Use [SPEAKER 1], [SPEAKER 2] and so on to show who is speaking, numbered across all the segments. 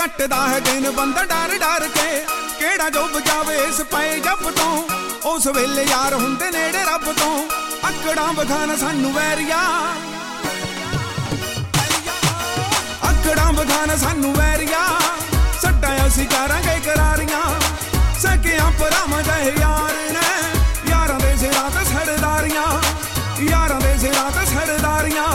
[SPEAKER 1] ਕੱਟਦਾ ਹੈ ਦਿਨ ਬੰਦਾ ਡਰ ਡਰ ਕੇ ਕਿਹੜਾ ਜੋ ਬਚਾਵੇ ਇਸ ਪਏ ਜੱਬ ਤੋਂ ਉਸ ਵੇਲੇ ਯਾਰ ਹੁੰਦੇ ਨੇੜੇ ਰੱਬ ਤੋਂ ਅੱਕੜਾਂ ਵਿਖਾਣ ਸਾਨੂੰ ਵੈਰੀਆ ਅੱਕੜਾਂ ਵਿਖਾਣ ਸਾਨੂੰ ਵੈਰੀਆ ਸੱਟਾਂ ਅਸੀਂ ਕਰਾਂਗੇ ਕਰਾਰੀਆਂ ਸਕਿਆਂ ਭਰਾਵਾਂ ਜਿਹੇ ਯਾਰ ਨੇ ਯਾਰਾਂ ਦੇ ਸਿਰਾਂ ਤੇ ਸਰਦਾਰੀਆਂ ਯਾਰਾਂ ਦੇ ਸਿਰਾਂ ਤੇ ਸਰਦਾਰੀਆਂ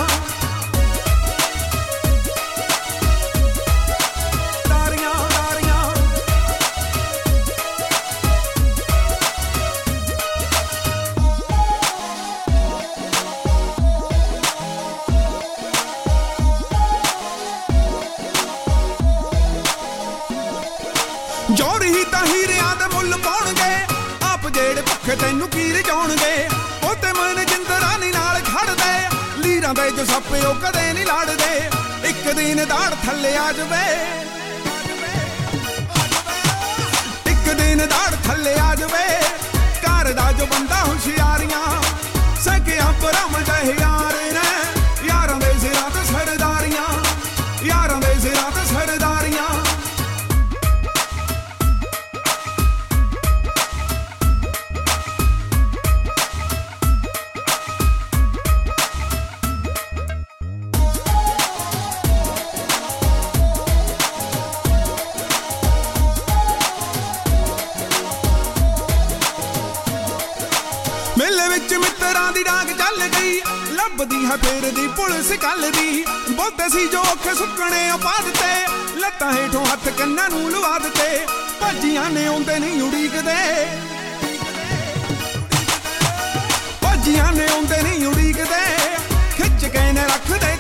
[SPEAKER 1] ਜੋਰ ਹੀ ਤਾਂ ਹੀਰਿਆਂ ਦੇ ਮੁੱਲ ਪਾਉਣਗੇ ਆਪ ਜਿਹੜੇ ਭੁੱਖੇ ਤੈਨੂੰ ਕੀ ਰਜਾਉਣਗੇ ਉਹ ਤੇ ਮਨ ਜਿੰਦਰਾਂ ਨੀ ਨਾਲ ਖੜਦੇ ਲੀਰਾਂ ਦੇ ਜੋ ਸੱਪੇ ਉਹ ਕਦੇ ਨਹੀਂ ਲੜਦੇ ਇੱਕ ਦਿਨ ਦਾੜ ਥੱਲੇ ਆ ਜਾਵੇ ਇੱਕ ਦਿਨ ਦਾੜ ਥੱਲੇ ਆ ਜਾਵੇ ਘਰ ਦਾ ਜੋ ਬੰਦਾ ਹੁਸ਼ਿਆਰੀਆਂ ਸਕਿਆਂ ਭਰਾਵਾਂ ਜਿਹੇ ਯਾਰ ਨੇ ਯਾਰਾਂ ਦੇ ਸਿਰਾਂ ਤੇ ਸਰਦਾਰੀਆਂ ਯਾਰਾਂ ਦੇ ਸਿਰਾਂ ਤੇ ਸਰਦਾਰੀਆਂ ਮੇਲੇ ਵਿੱਚ ਮਿੱਤਰਾਂ ਦੀ ਡਾਂਗ ਚੱਲ ਗਈ ਲੱਭਦੀ ਹੈ ਫੇਰ ਦੀ ਪੁਲਿਸ ਕੱਲ ਦੀ ਬਹੁਤੇ ਸੀ ਜੋ ਅੱਖ ਸੁੱਕਣੇ ਪਾ ਦਿੱਤੇ ਲੱਤਾਂ ਹੇਠੋਂ ਹੱਥ ਕੰਨਾਂ ਨੂੰ ਲਵਾ ਦਿੱਤੇ ਭੱਜੀਆਂ ਨੇ ਆਉਂਦੇ ਨਹੀਂ ਉਡੀਕਦੇ ਭੱਜੀਆਂ ਨੇ ਆਉਂਦੇ ਨਹੀਂ ਉਡੀਕਦੇ ਖਿੱਚ ਕੇ ਨੇ ਰੱਖਦੇ